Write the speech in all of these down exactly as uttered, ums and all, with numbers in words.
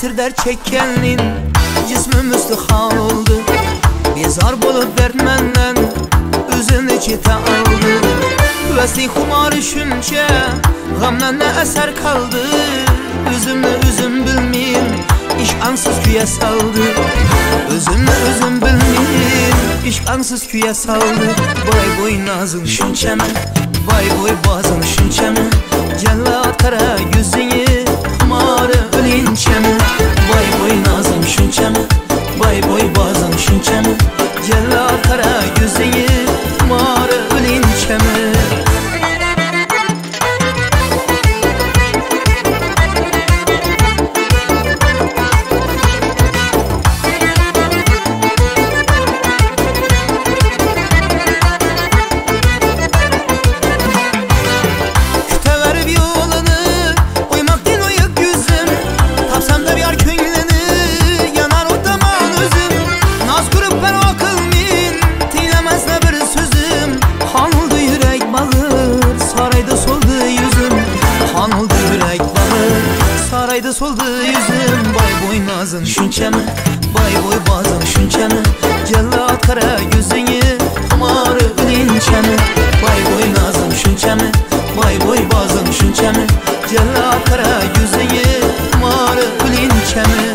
esir dert çekkenin Cismim üstühal oldu Bezar bolup dert menden Özünü çete aldı Vesli xumarı şünçe Gamdan ne eser kaldı Özümle özüm bilmeyim İşk ansız küye saldı Özümle özüm bilmeyim İşk ansız küye saldı Vay boy nazın şünçeme Vay boy bazın şünçeme Cellat kara yüzünü Xumarı ölinçeme Vay boy nazın şünçeme Vay boy bazın şünçeme Cellat kara yüzünü Xumarı ölinçeme Sarayda soldu yüzüm Vay boy nazın şünçeme Vay boy bazın şünçeme Cellat kara yüzünü Xumarı ölinçeme Vay boy nazın şünçeme Vay boy bazın şünçeme Cellat kara yüzünü Xumarı ölinçeme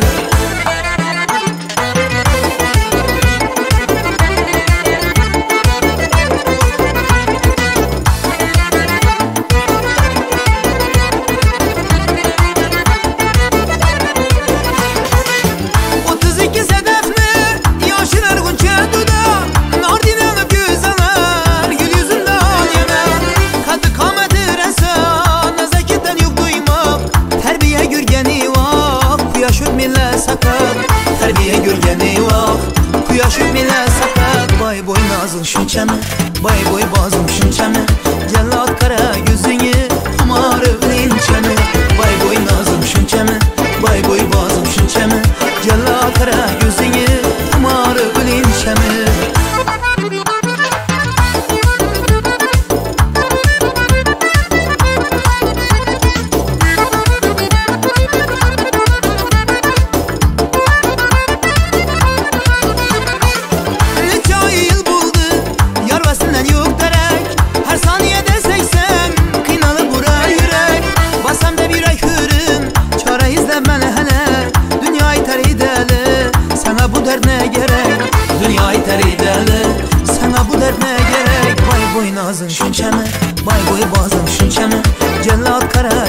Terbiye görgeni vak Kuyaş ümile sakat Vay boy nazın şünçeme Vay boy bazım şünçeme Cellat kara yüzünü Xumarı ölinçeme Vay boy nazım şünçeme Vay boy bazım şünçeme Cellat kara yüzünü Xumarı ölinçeme Dünyayı terideli Sana bu dert ne gerek Vay boy nazın şünçeme Vay boy bazın şünçeme Cellat kara